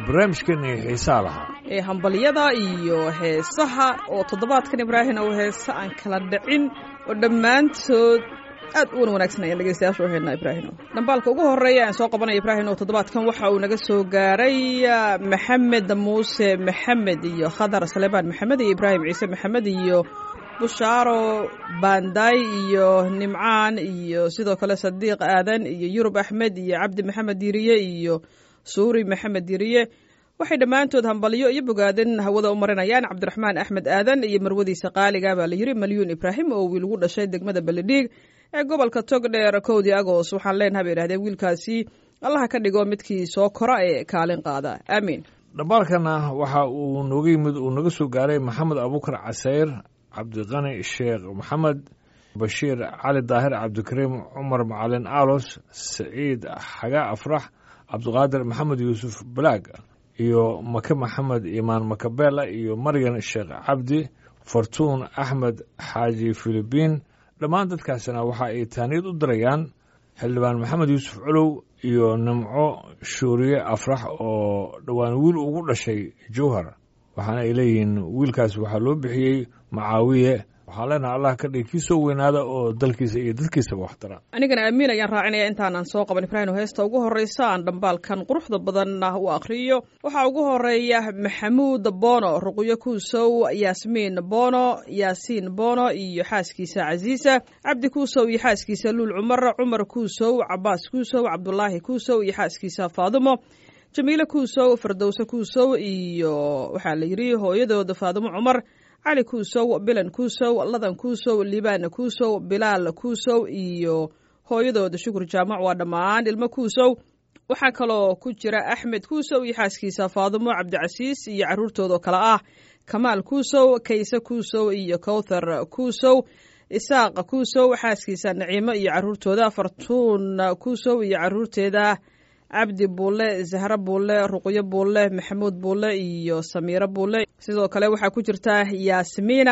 barnaamijkeennii xiisaa lahaa ee hambalyada iyo heesaha oo toddobaadkan ibraahim oo heese aan kala dhicin oo dhammaantood aad u wanaagsan ayaan dhegeystayaasha u haynaa ibraahim. dhambaalka ugu horeeya aan soo qabanaya ibraahim oo toddobaadkan waxa uu naga soo gaaray maxamed muuse maxamed iyo khadar salebaan maxamed iyo ibraahim ciise maxamed iyo bushaaro banday iyo nimcaan iyo sidoo kale sadiiq aadan iyo yurub axmed iyo cabdi maxamed diriye iyo suuri maxamed diriye. waxay dhammaantood hambalyo iyo bogaadin hawada u marinayaan cabdiraxmaan axmed aadan iyo marwadiisa qaaliga baa la yiri malyuun ibraahim oo wiil ugu dhashay degmada beledhiig ee gobolka togdheer 1 Agost. waxaan leenahay bay yidhahdeen wiilkaasi allaha ka dhigo midkii soo kora ee kaalin qaada aamiin. dhambaalkana waxa uu nooga yimid uu naga soo gaaray maxamed abukar casayr cabdiqani sheekh maxamed bashiir cali daahir cabdikariim cumar macalin aalos saciid xaga afrax cabdiqaadir maxamed yuusuf balaag iyo make maxamed imaan makabela iyo maryan sheekh cabdi fortuun axmed xaaji filibiin. dhammaan dadkaasina waxa ay taaniyad u dirayaan xildhibaan maxamed yuusuf culow iyo nimco shuuriye afrax oo dhowaan wiil ugu dhashay jowhar. waxaana ay leeyihiin wiilkaas waxaa loo bixiyey macaawiye. waxaan leenahay allah ka dhig kii soo weynaada oo dalkiisa iyo dadkiisaba wax tara. anigana aamiin ayaan raacinaya intaanan soo qaban ibraahim heesta ugu horreysa aan dhambaalkan quruxda badan u aqriyo. waxaa ugu horeeya maxamuud boono ruqyo kuusow yaasmiin boono yaasiin boono iyo xaaskiisa casiisa cabdi kuusow iyo xaaskiisa luul cumar kuusow cabaas kuusow cabdulaahi kuusow iyo xaaskiisa faadumo jamiile kuusow fardowse kuusow iyo waxaa la yidhi hooyadooda faadumo cumar cali kuusow bilan kuusow ladan kuusow liibaan kuusow bilaal kuusow iyo hooyadooda shukur jaamac waa dhammaan ilmo kuusow. waxaa kaloo ku jira axmed kuusow iyo xaaskiisa faadumo cabdicasiis iyo carruurtooda kale ah kamaal kuusow kayse kuusow iyo kowthar kuusow isaaq kuusow xaaskiisa naciimo iyo carruurtooda fartuun kuusow iyo carruurteeda cabdi buule zahra buule ruqyo buule maxamuud buule iyo samiiro buule. sidoo kale waxaa ku jirta yaasmiina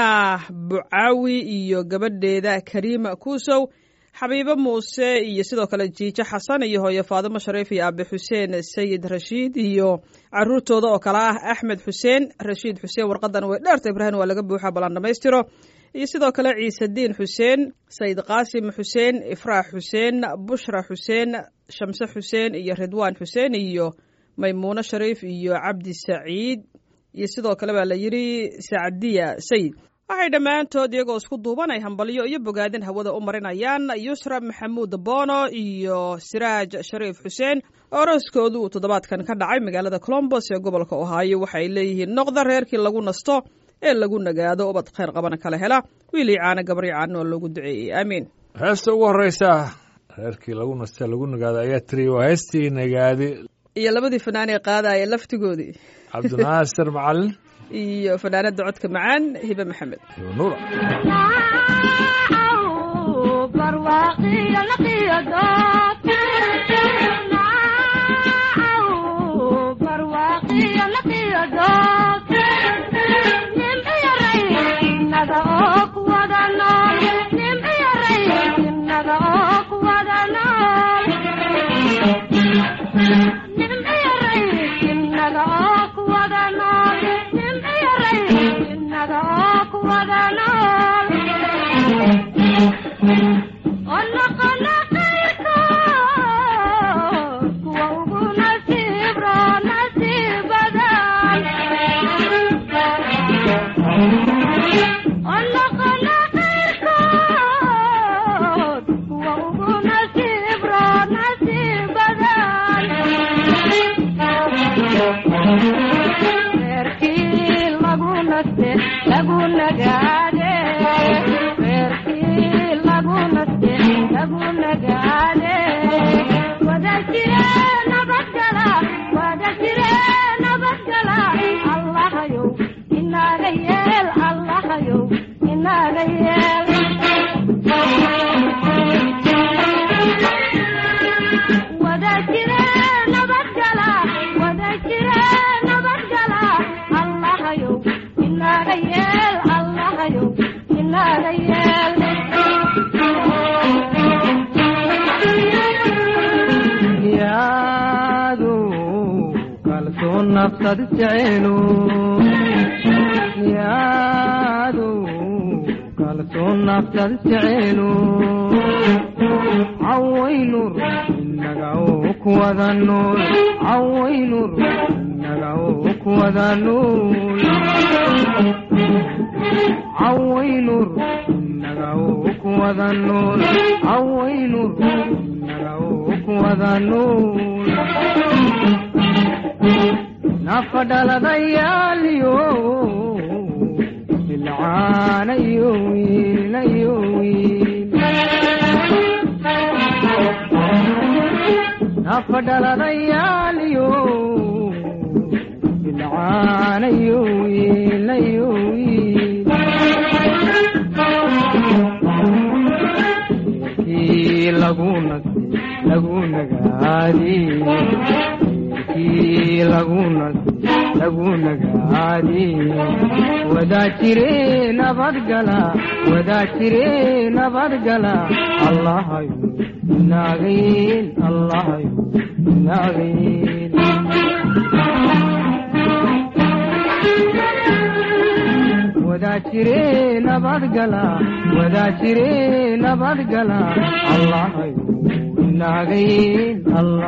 bucaawi iyo gabadheeda kariima kuusow xabiibo muuse iyo sidoo kale jiijo xasan iyo hooyo faadimo shariif iyo aabe xuseen sayid rashiid iyo carruurtooda oo kale ah axmed xuseen rashiid xuseen. warqadan way dheerta ibraahim waa laga buuxa balan dhammaystiro. iyo sidoo kale ciisediin xuseen sayid qaasim xuseen ifraax xuseen bushra xuseen shamse xuseen iyo ridwaan xuseen iyo maymuuno shariif iyo cabdi saciid iyo sidoo kale baa la yidhi sacdiya sayid. waxay dhammaantood iyagoo isku duubanay hambalyo iyo bogaadin hawada u marinayaan yusra maxamuud boono iyo siraaj shariif xuseen oo arooskoodu uu toddobaadkan ka dhacay magaalada colombos ee gobolka ohaayo. waxay leeyihiin noqda reerkii lagu nasto ee lagu nagaado ubad khayr qabana kala hela wiilii caana gabrii caana oo loogu duceeyey aamiin. heesta ugu horreysa reerkii lagu naste lagu nagaado ayaa tiri waa heestii nagaadi iyo labadii fanaan ee qaadaya laftigoodii cabdinaasir macalin iyo fanaanada codka macaan hibe maxamed nuura. nafsad jeceelo yaadu kalsoon nafsad jeceelo cawaynur inaga oo kuwada nool cawaynur inaga oo kuwada nool cawaynur inaga oo kuwada nool cawaynur inaga oo kuwada nool nafadhaladayaaliyo bilcaanayo wiilayo wiil nafadhaladayaaliyo bilcaanayo wiilayo wiil kii lagu nagaadi lagu nagaadi wadaajire nabadgala allahayo naagayn wadaajire nabadgala allahayo naagayn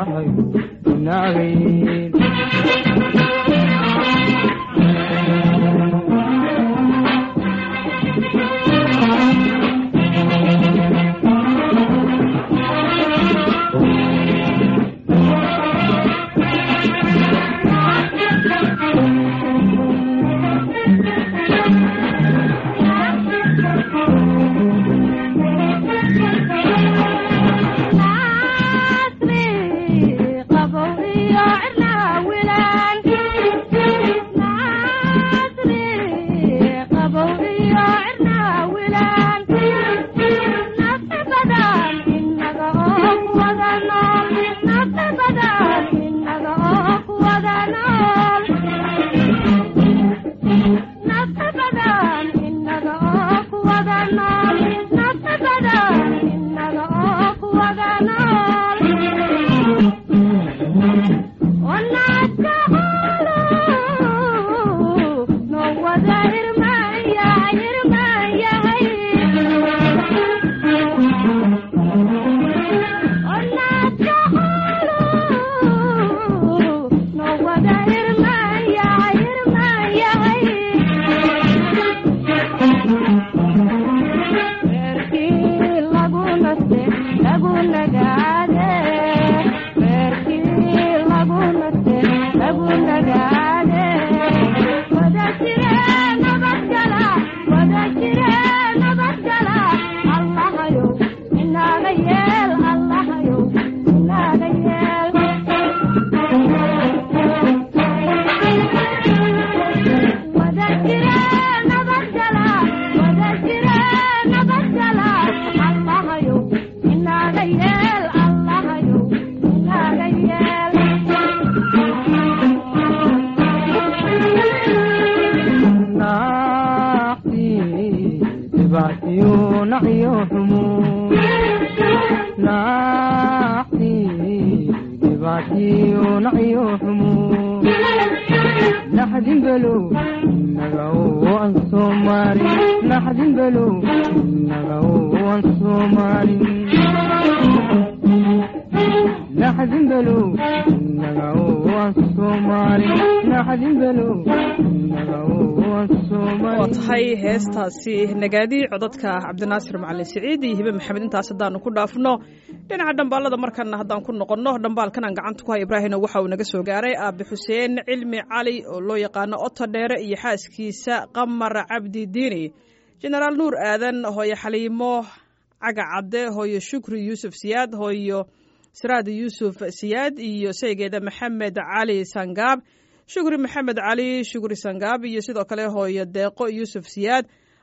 tahay heestaasi nagaadi codadka cabdinaasir macalin siciid iyo hibe maxamed intaas haddaanu ku dhaafno dhinaca dhambaalada markana haddaan ku noqonno dhambaalkan aan gacanta ku hay ibraahino waxa uu naga soo gaaray aabe xuseen cilmi cali oo loo yaqaano oto dheere iyo xaaskiisa qamar cabdi diini jenaraal nuur aadan hooyo xaliimo caga cadde hooyo shukri yuusuf siyaad hooyo siraad yuusuf siyaad iyo saygeeda maxamed cali sangaab shukri maxamed cali shukri sangaab iyo sidoo kale hooyo deeqo yuusuf siyaad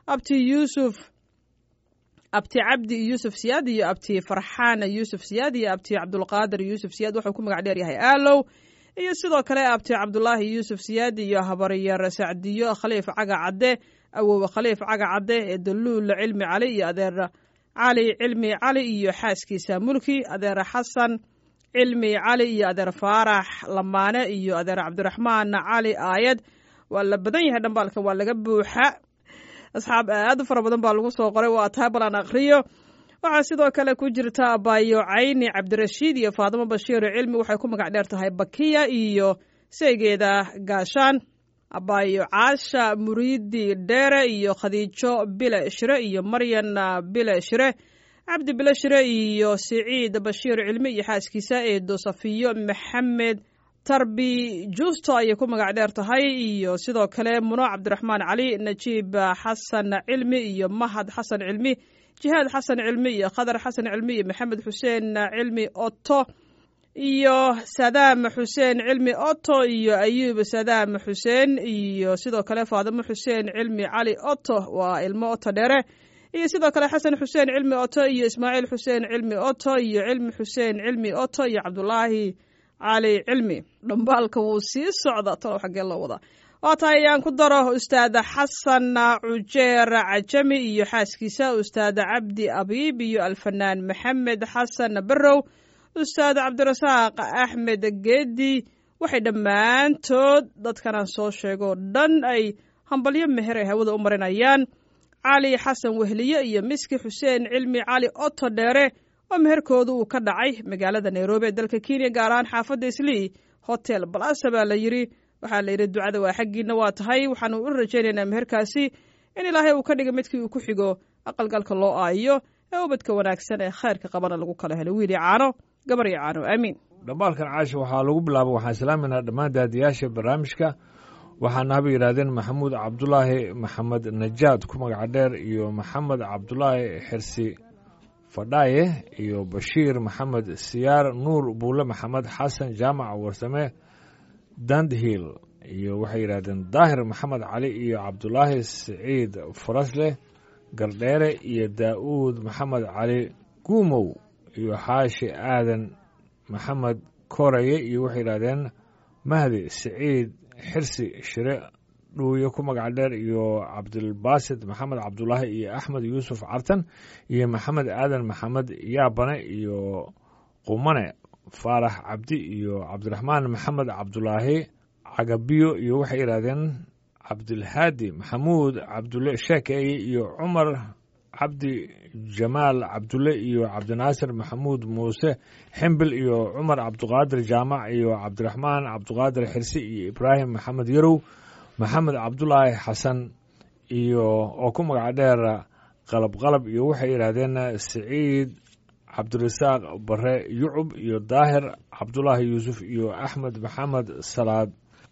abti cabdi yuusuf siyaad iyo abti farxaan yuusuf siyaad iyo abti cabdulqaadir yuusuf siyaad wuxuu ku magac dheer yahay aalow iyo sidoo kale abti cabdulaahi yuusuf siyaad iyo habaryar sacdiyo khaliif caga cadde awowe khaliif caga cadde ee daluul cilmi cali iyo adeer cali cilmi cali iyo xaaskiisa mulki adeer xasan cilmi cali iyo adeer faarax lamaane iyo adeer cabdiraxmaan cali aayad waa la badan yahay dhambaalka waa laga buuxa asxaab aad u fara badan baa lagu soo qoray waa taa balan akhriyo waxaa sidoo kale ku jirta abaayo cayni cabdirashiid iyo faadimo bashiir cilmi waxay ku magac dheer tahay bakiya iyo seegeeda gaashaan abaayo caasha muriidi dheere iyo khadiijo bile shire iyo maryan bile shire cabdi bile shire iyo siciid bashiir cilmi iyo xaaskiisa eedo safiyo maxamed tarbi juusto ayay ku magac dheer tahay iyo sidoo kale muno cabdiraxmaan cali najiib xasan cilmi iyo mahad xasan cilmi jihaad xasan cilmi iyo khadar xasan cilmi iyo maxamed xuseen cilmi oto iyo sadaam xuseen cilmi oto iyo ayuub sadaam xuseen iyo sidoo kale faadimo xuseen cilmi cali oto waa ilmo oto dheere iyo sidoo kale xasan xuseen cilmi oto iyo ismaaciil xuseen cilmi oto iyo cilmi xuseen cilmi oto iyo cabdulaahi cali cilmi dhambaalka wuu sii socda talow xaggee loo wadaa waa tahay ayaan ku daro ustaad xasan cujeer cajami iyo xaaskiisa ustaad cabdi abiib iyo alfanaan maxamed xasan barrow ustaad cabdirasaaq axmed geedi waxay dhammaantood dadkanaan soo sheego dhan ay hambalyo meher ay hawada u marinayaan cali xasan wehliye iyo miski xuseen cilmi cali oto dheere oo meherkooda uu ka dhacay magaalada nairobi ee dalka kenya gaar ahaan xaafadda islii hotel balasa baa la yidhi waxaa la yidhi ducada waa xaggiina waa tahay waxaanu u rajaynaynaa meherkaasi in ilaahay uu ka dhiga midkii uu ku xigo aqalgalka loo aayo ee ubadka wanaagsan ee khayrka qabana lagu kala helo wiil iyo caano gabar iyo caano aamiin dhambaalkan caasha waxaa lagu bilaaba waxaan salaaminaa dhammaan daadiyaasha barnaamijka waxaana haba yidhaahdeen maxamuud cabdulaahi maxamed najaad ku magaca dheer iyo maxamed cabdulaahi xirsi fadhaaye iyo bashiir maxamed siyaar nuur buule maxamed xasan jaamac warsame dandhiil iyo waxay yidhahdeen daahir maxamed cali iyo cabdulaahi siciid farasleh gardheere iyo daa'uud maxamed cali guumow iyo xaashi aadan maxamed koraye iyo waxay yidhahdeen mahdi siciid xirsi shire dhuuye ku magac dheer iyo cabdilbaasid maxamed cabdulaahi iyo axmed yuusuf cartan iyo maxamed aadan maxamed yaabane iyo qumane faarax cabdi iyo cabdiraxmaan maxamed cabdulaahi cagabiyo iyo waxay yidhahdeen cabdilhaadi maxamuud cabdulle sheekeeye iyo cumar cabdi jamaal cabdulle iyo cabdinaasir maxamuud muuse ximbil iyo cumar cabdiqaadir jaamac iyo cabdiraxmaan cabdiqaadir xirsi iyo ibraahim maxamed yarow maxamed cabdulaahi xasan iyo oo ku magac dheer qalab iyo waxay yidhaahdeen siciid cabdirasaaq bare yucub iyo daahir cabdulaahi yuusuf iyo axmed maxamed salaad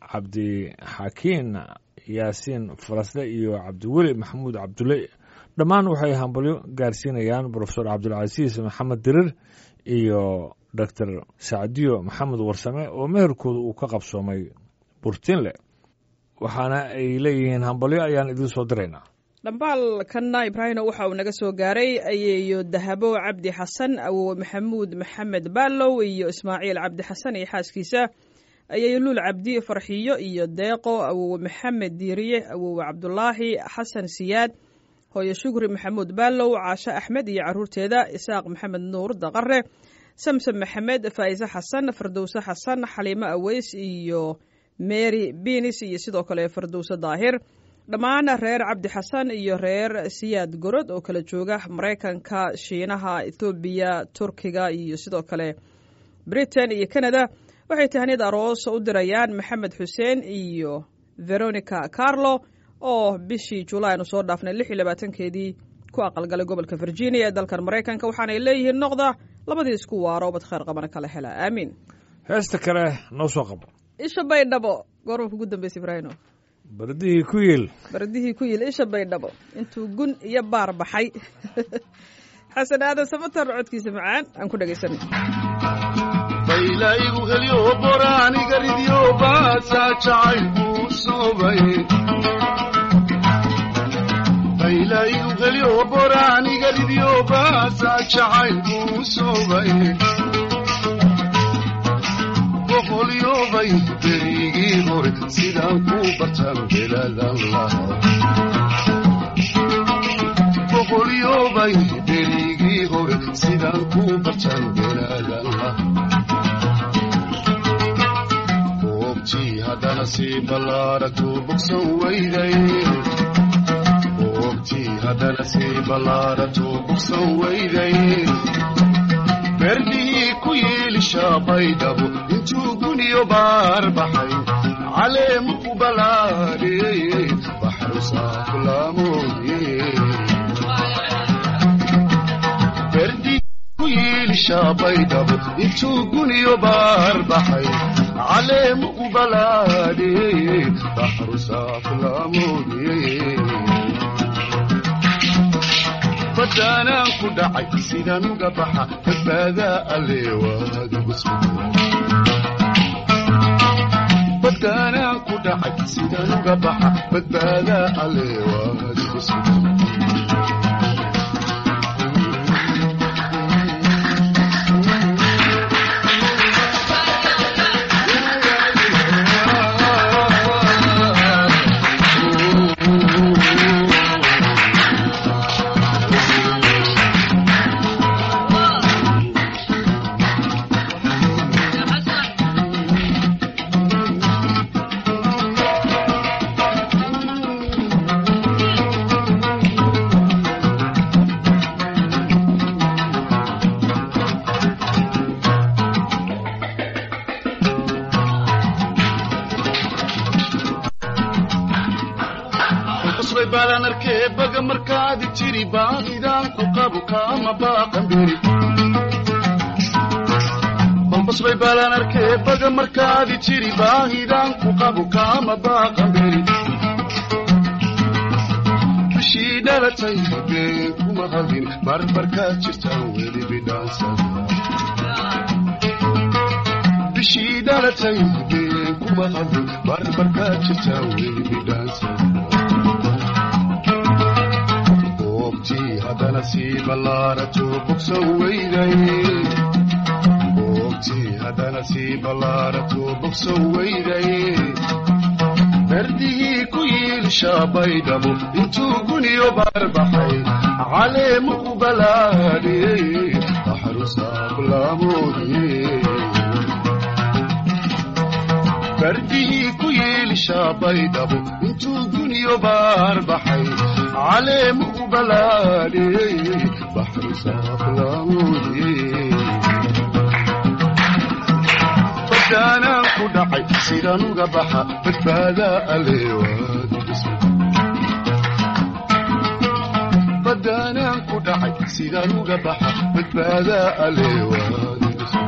cabdixakiin yaasiin farasle iyo cabdiweli maxamuud cabdulle dhammaan waxay hambalyo gaarsiinayaan brofesor cabdulcasiis maxamed dirir iyo doctor sacdiyo maxamed warsame oo meherkooda uu ka qabsoomay burtinle waxaana ay leeyihiin hambalyo ayaan idiin soo diraynaa dhambaalkanna ibraahino waxa uu naga soo gaaray ayeeyo dahabo cabdi xasan awowe maxamuud maxamed baalow iyo ismaaciil cabdi xasan iyo xaaskiisa ayeeyo luul cabdi farxiyo iyo deeqo awowe maxamed diiriye awowe cabdulaahi xasan siyaad hooyo shukri maxamuud baalow caasho axmed iyo caruurteeda isaaq maxamed nuur daqare samsam maxamed faa'ise xasan fardowse xasan xaliimo aweys iyo mary binis iyo sidoo kale fardowse daahir dhammaan reer cabdi xasan iyo reer siyaad gorod oo kala jooga maraykanka shiinaha ethoobiya turkiga iyo sidoo kale britain iyo canada waxay tahniyad aroos u dirayaan maxamed xuseen iyo veronica carlo oo bishii julaay aanu soo dhaafnay 26keedii ku aqalgalay gobolka virginia ee dalkan maraykanka waxaanay leeyihiin noqda labadii isku waaro bad khayr qabana kala hela aamiin heesta kale noo soo qabo isha baydhabo goormanka ugu dambeysay ibraahino bardihii ku yiil isha baydhabo intuu gun iyo baar baxay xasan aadan samatar codkiisa macaan aan ku dhegaysanay baylaigu helyo boraaniga ridyo baasaa jacaylku soobay baylaigu helyo boraaniga ridyo baasaa jacaylku soobay boqolyobay berigii hore sidaan ku bartan belaadan lahaa boqolyobay berigii hore sidaan ku bartan belaadan lahaa nasiib ballaaratu bogsan weyday boogtii hadda nasiib ballaaratu bogsan weyday berdihii ku yiilisha baydhabo intuu guniyo baar baxay caleemu ku balaadhiyey baxru saaflaamoodiyey baydhabo intuu guniyo baar baxay caleemu u balaadhiyey baxru saaflaamoodiyey badaanaan ku dhacay sidaan uga baxa badbaadaa alle waadigu sugan badaanaan ku dhacay sidaan uga baxa badbaadaa alle waadigu sugan balbasbay baalaan arkee baga markaadi jiri baahidaan ku qabu kaama baaqan beri bishii dhalatay been kuma hadin barbarkaad jirtaan weli bidhaansada bishii dhalatay been kuma hadin barbarkaad jirtaan weli bidhaansada hadda nasiib ballaaratu bogsan weyday boogtii hadda nasiib ballaaratu bogsan weyday berdihii ku yiilisha baydhabo intuu guniyo baar baxay caleemu u balaadhiyey baxru saaflaamoodiyey berdihii ku yiilisha baydhabo intuu guniyo baar baxay caleemu u balaadhiyey baxru saaflaamoodiyey badaanaan ku dhacay sidaan uga baxa badbaadaa alle waadigu sugan badaanaan ku dhacay sidaan uga baxa badbaadaa alle waadigu sugan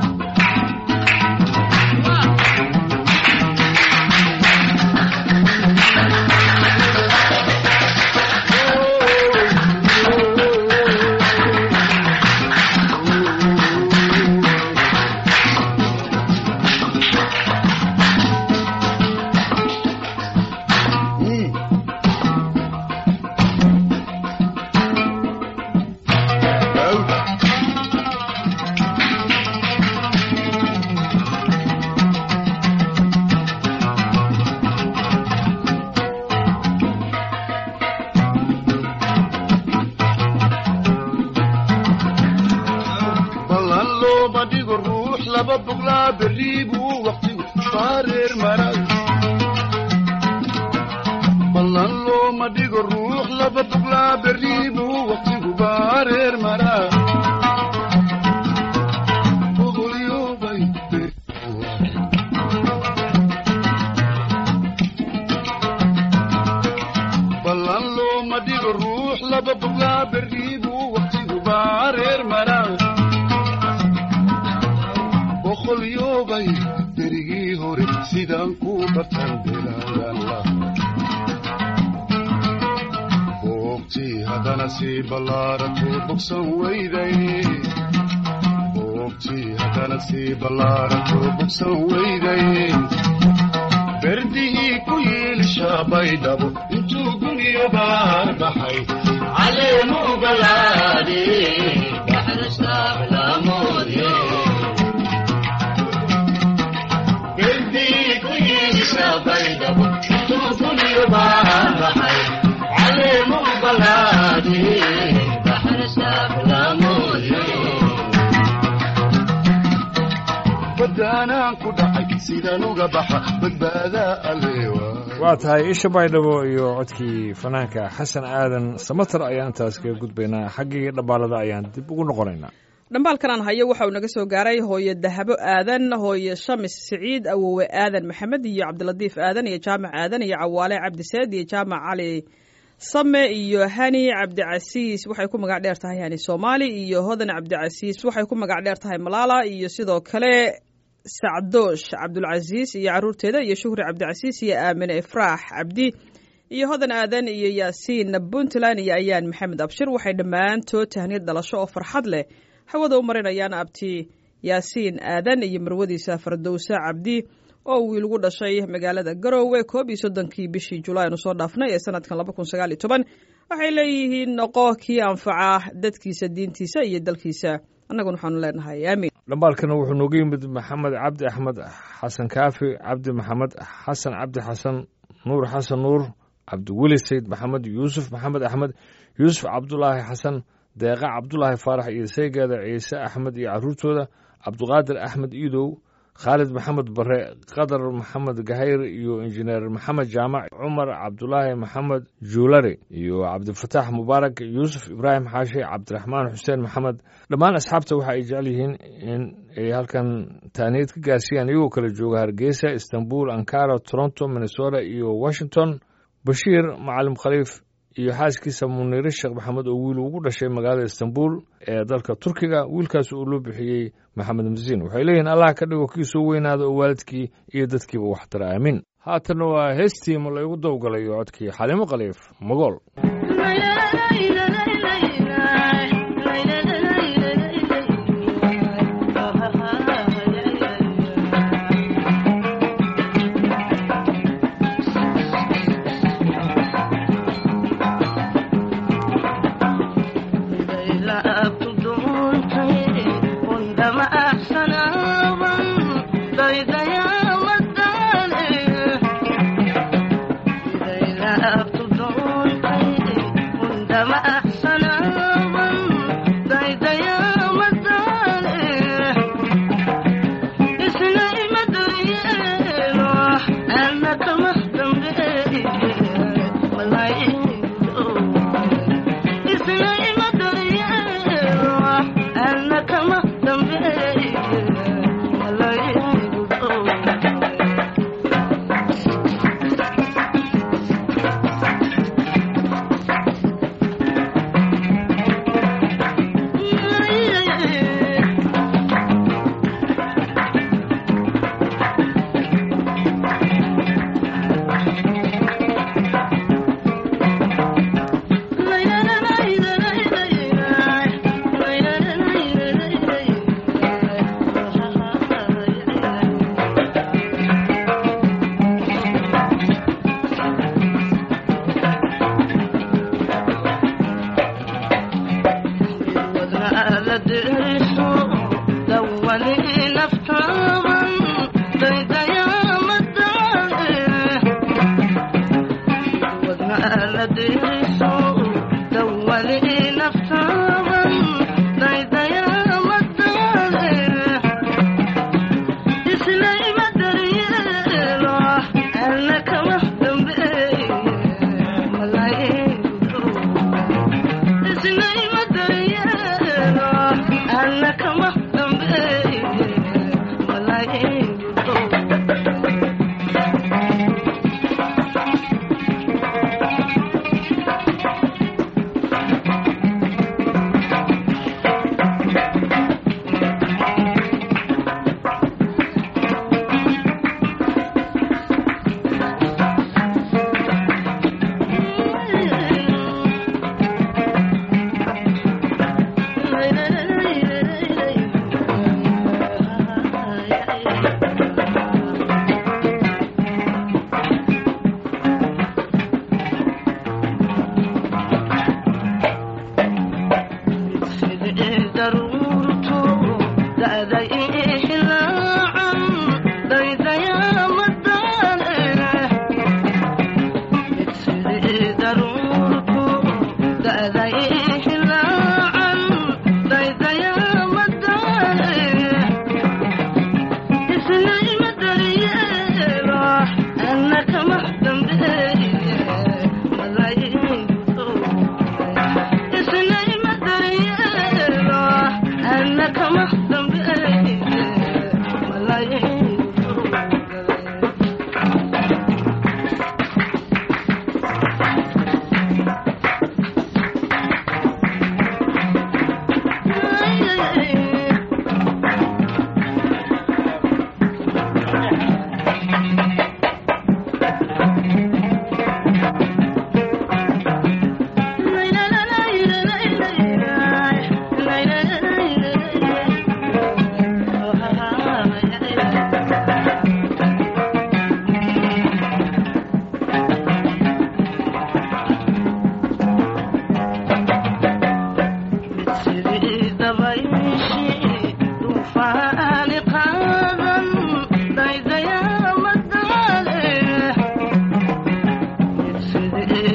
nasiib ballaaratu bogsan weyday boogtii hadda nasiib ballaaratu bogsan weyday berdihii ku yiilisha baydhabo intuu guniyo baar baxay caleemu u balaadhiyey baxru saaflaamoodiyey berdihii ku yiilisha baydhabo intuu guniyo baar baxay caleemu u balaadhiyey baxru saaflaamoodiyey badaanaan ku dhacay sidaan uga baxa badbaadaa aleewa waa tahay isha baydhabo iyo codkii fanaanka xasan aadan samatar ayaan intaas kaga gudbaynaa xaggii dhambaalada ayaan dib ugu noqonaynaa dhambaalkan aan hayo waxa uu naga soo gaaray hooye dahabo aadan hooye shamis siciid awowe aadan maxamed iyo cabdilatiif aadan iyo jaamac aadan iyo cawaale cabdiseed iyo jaamac cali same iyo hani cabdicasiis waxay ku magac dheer tahay hani soomaali iyo hodan cabdicasiis waxay ku magac dheer tahay malaala iyo sidoo kale sacdoosh cabdulcasiis iyo caruurteeda iyo shuhri cabdicasiis iyo aamine ifraax cabdi iyo hodan aadan iyo yaasiin puntland iyo ayaan maxamed abshir waxay dhammaantood tahniyad dhalasho oo farxad leh hawada u marinayaan abti yaasiin aadan iyo marwadiisa fardowsa cabdi oo wiil ugu dhashay magaalada garoowe 31 bishii julaay aanu soo dhaafnay ee sanadkan 2019 waxay leeyihiin noqo kii anfaca dadkiisa diintiisa iyo dalkiisa annaguna waxaanu leenahay aamiin dhambaalkana wuxuu nooga yimid maxamed cabdi axmed xasan kaafi cabdi maxamed xasan cabdi xasan nuur xasan nuur cabdiweli sayd maxamed yuusuf maxamed axmed yuusuf cabdulaahi xasan deeqa cabdulaahi faarax iyo saygeeda ciise axmed iyo caruurtooda cabdiqaadir axmed iidow khaalid maxamed bare qadar maxamed gahayr iyo injineer maxamed jaamac cumar cabdulaahi maxamed juulari iyo cabdifataax mubaarak yuusuf ibraahim xaashi cabdiraxmaan xuseen maxamed dhammaan asxaabta waxa ay jecel yihiin in ay halkan taaniyad ka gaarsiiyaan iyagoo kala jooga hargeysa istanbul ankara toronto minnesota iyo washington bashiir macalim khaliif iyo xaaskiisa muniire sheekh maxamed oo wiil ugu dhashay magaalada istanbul ee dalka turkiga wiilkaas uu loo bixiyey maxamed masiin waxay leeyihiin allah ka dhigo kii soo weynaada oo waalidkii iyo dadkiiba waxtara aamin haatanna waa heestii ma laygu dawgalayo codkii xalimo khaliif magool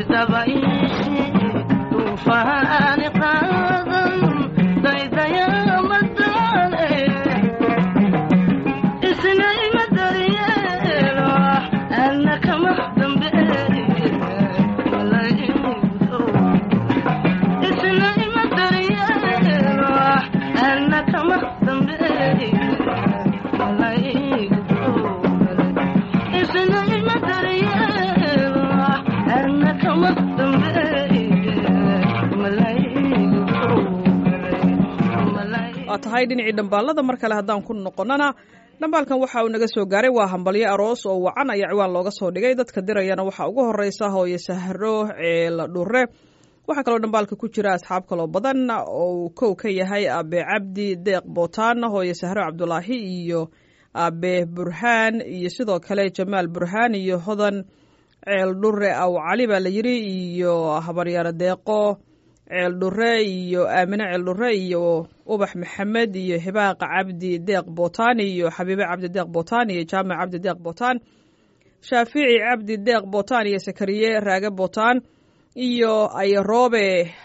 tahay dhinacii dhambaalada mar kale haddaan ku noqonnana dhambaalkan waxa uu naga soo gaaray waa hambalyo aroos oo wacan ayaa ciwaan looga soo dhigay dadka dirayana waxaa ugu horeysa hooye sahro ceela dhure waxaa kaloo dhambaalka ku jira asxaab kaloo badan oo kow ka yahay aabe cabdi deeq bootaan hooye sahro cabdulaahi iyo aabe burhaan iyo sidoo kale jamaal burhaan iyo hodan ceel dhure aw cali baa la yidhi iyo habaryaaro deeqo ceel dhure iyo aamine ceel dhure iyo ubax maxamed iyo hibaaqa cabdi deeq bootaan iyo xabiibe cabdi deeq bootaan iyo jaamac cabdi deeq bootaan shaafici cabdi deeq bootaan iyo sakariye raage bootaan iyo ayroobe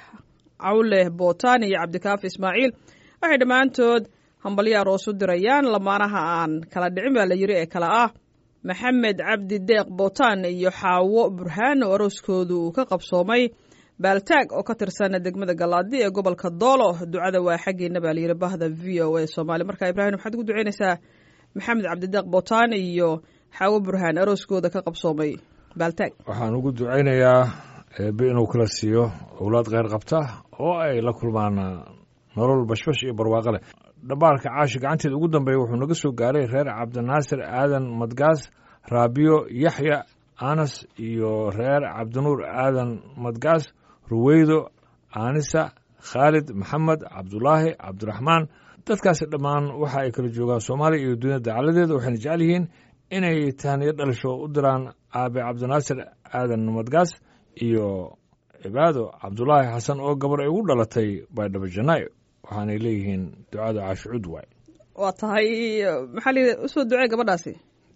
cawle bootaan iyo cabdikaafi ismaaciil waxay dhammaantood hambalyo aroos u dirayaan lamaanaha aan kala dhicin baa la yidhi ee kale ah maxamed cabdi deeq bootaan iyo xaawo burhaan oo arooskoodu uu ka qabsoomay baaltaag oo ka tirsan degmada galaadi ee gobolka doolo ducada waa xaggeena baa layidhi bahda v o a soomaali marka ibraahim waxaad ugu ducaynaysaa maxamed cabdideeq bootaan iyo xaawo burhaan arooskooda ka qabsoomay baaltaag waxaan ugu ducaynayaa eebe inuu kala siiyo owlaad kheyr qabta oo ay la kulmaan nolol bashbash iyo barwaaqo leh dhambaalka caashi gacanteeda ugu dambeeya wuxuu naga soo gaaray reer cabdinaasir aadan madgaas raabiyo yaxya anas iyo reer cabdinuur aadan madgaas ruweydo aanisa khaalid maxamed cabdulaahi cabdiraxmaan dadkaasi dhammaan waxa ay kala joogaan soomaaliya iyo dunyada dacaladeeda waxayna jecel yihiin inay tahniyo dhalasho u diraan aabe cabdinaasir aadan madgaas iyo cibaado cabdulaahi xasan oo gabar ay ugu dhalatay baydhabo janaayo waxaanay leeyihiin ducada caashucud waay waa tahay maxaa la usoo ducee gabadhaasi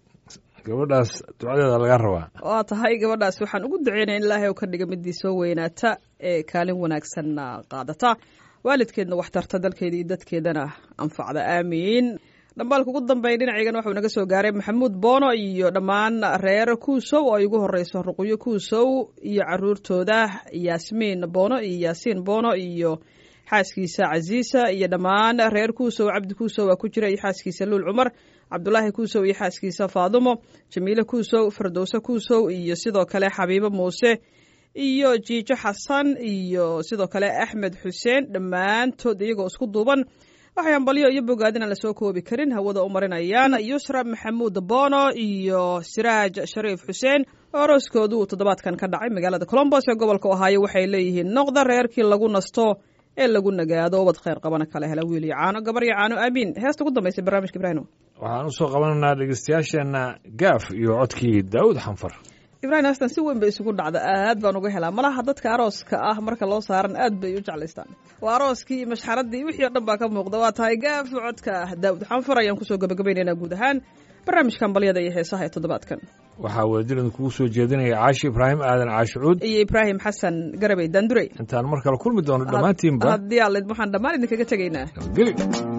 gabadhaas ducadeeda laga rabaa waa tahay gabadhaas waxaan ugu duceynaya in ilaahay u ka dhiga midii soo weynaata ee kaalin wanaagsanna qaadata waalidkeedna wax tarta dalkeeda iyo dadkeedana anfacda aamiin dhambaalka ugu dambeeya dhinacigan waxuu naga soo gaaray maxamuud boono iyo dhammaan reer kuusow oo ay ugu horeyso ruqyo kuusow iyo caruurtooda yaasmiin boono iyo yaasiin boono iyo xaaskiisa casiisa iyo dhammaan reer kuusow cabdi kuusow waa ku jira iyo xaaskiisa luul cumar cabdulaahi kuusow iyo xaaskiisa faadumo jamiile kuusow firdowse kuusow iyo sidoo kale xabiibo muuse iyo jiijo xasan iyo sidoo kale axmed xuseen dhammaantood iyagoo isku duuban waxay hambalyo iyo bogaadin aan lasoo koobi karin hawada u marinayaan yusra maxamuud boono iyo siraaj shariif xuseen oo arooskoodu uu toddobaadkan ka dhacay magaalada colombos ee gobolka ohaayo waxay leeyihiin noqda reerkii lagu nasto ee lagu nagaado ubad kheyr qabana kale hela wiil iyo caano gabar iyo caano aamiin heesta ugu dambaysa barnaamijka ibraahim waxaan usoo qabanaynaa dhegeystayaasheenna gaaf iyo codkii daawud xanfar ibraahim heestan si weyn bay isugu dhacda aad baan uga helaa malaha dadka arooska ah marka loo saaran aad bay u jeclaystaan waa arooskii iyo mashxaradii wixii oo dhan baa ka muuqda waa tahay gaaf codka daawud xanfar ayaan kusoo gabagabaynaynaa guud ahaan barnaamijkan balyada iyo heesaha ee toddobaadkan waxaa wadajir kugu soo jeedinaya caashi ibraahim aadan caashucuud iyo ibraahim xasan garabey daandurey intaan mar kale kulmi doono dhammaantiinba haddii aalid waxaan dhammaan idinkaga tegaynaa geli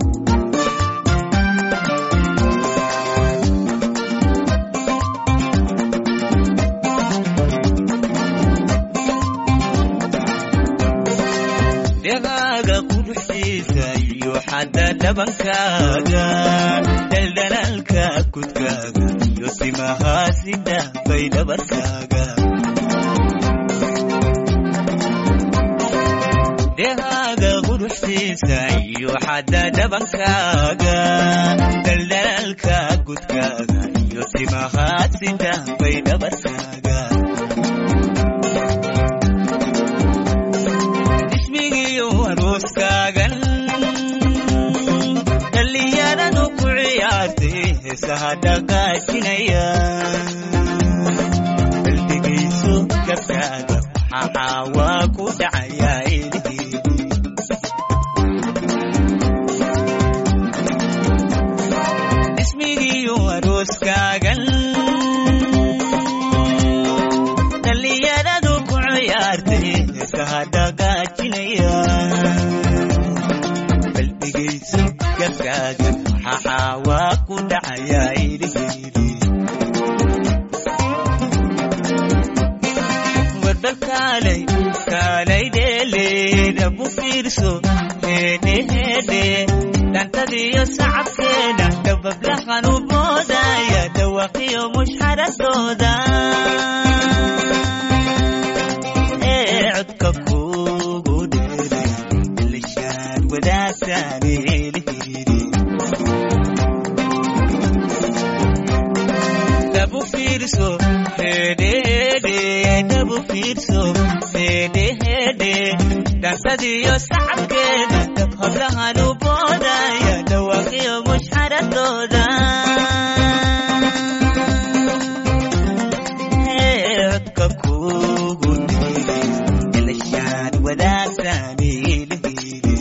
dhegaaga quruxdiisa iyo xadda dhabankaaga daldalaalka kudkaaga iyo simahaasida bay dhabarkaaga dhegaaga quruxdiisa iyo xadda dhabankaaga daldalaalka kudkaaga iyo simahaasida bay dhabarkaaga arooskaagan dhallinyaradu ku ciyaartay heesaha dhaqaajinaya baldegayso gabkaaga maxaawaa ku dhacayaa ilhiidi ismigiiyo arooskaagan dhallinyaradu ku ciyaartay heesaha dhaqaajinaya qalbigayso gabkaaga maxaa waa ku dhacayaa ilihili warbal kaalay dheele dhabu fiirso heedhe heedhe dhantadiyo sacabkeeda dhabablaqan u boodaya dhawaqiyo mushxaradooda codka kugu dheeray ilishaad wadaagtaan ilihiri dhabu fiirso heedheedhe dhabu fiirso heedheedhe dhantadiyo sacabkeeda hablahan u boodaya dhawaqiyo mushxaradooda codka kugu dheeray ilishaad wadaagtaan ilihiri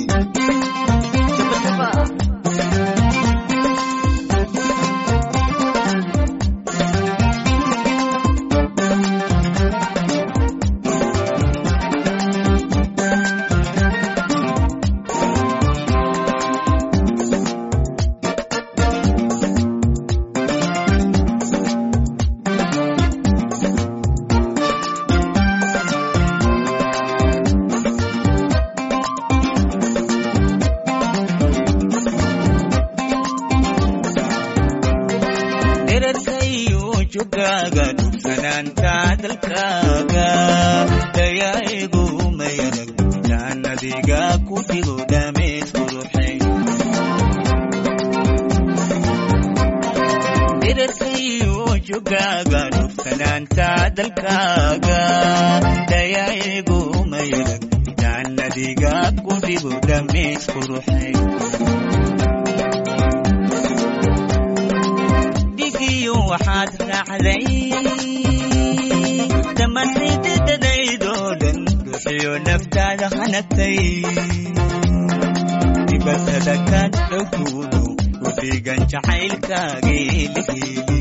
jogaaga dhufsanaanta dalkaaga dayaigu mayarag jaannadiga ku dhigo dhameed quruxay dherarkayu jogaaga dhufsanaanta dalkaaga dayaigu mayarag jaannadiga ku dhigo dhameed quruxay waxaad raacday dhammaantaydadaydoo dhan ruuxiyo naftaada hanagtay dibatada ka dhowtuudu u dhiigan jacaylkaagii lihili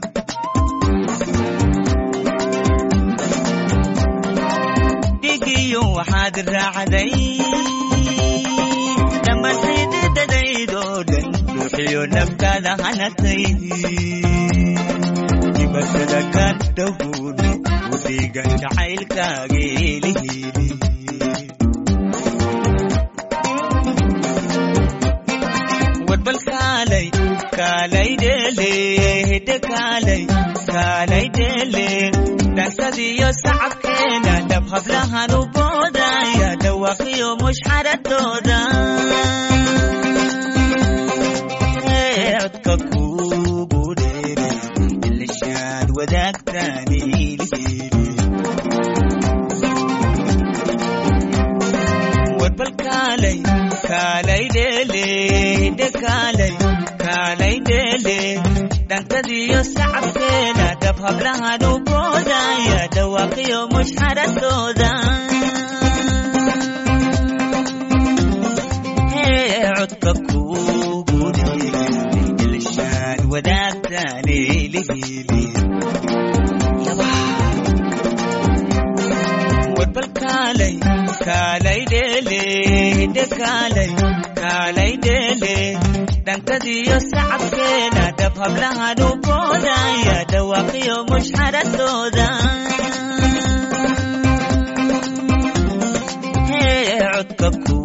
dhigiyo waxaad raacday dhammaantaydadaydoo dhan ruuxiyo naftaada hanagtay dibatada ka dhowtuudu u dhiigan jacaylkaagii lihili warbal kaalay dheele hidde kaalay dheele dhansadiyo sacabkeena dhab hablahan u boodaya dhawaqiyo mushxaradooda codka kugu dheeray ilishaad wadaagtaan ilihili warbal kaalay dheele hidde kaalay dheele dhankadiyo sacabkeena dhab hablahan u boodaya dhawaqiyo mushxaradooda codka kugu dheeray ilishaad wadaagtaan ilihili warbal kaalay dheele hidde kaalay dheele dhankadiyo sacabkeena dhab hablahan u boodaya dhawaqiyo mushxaradooda codka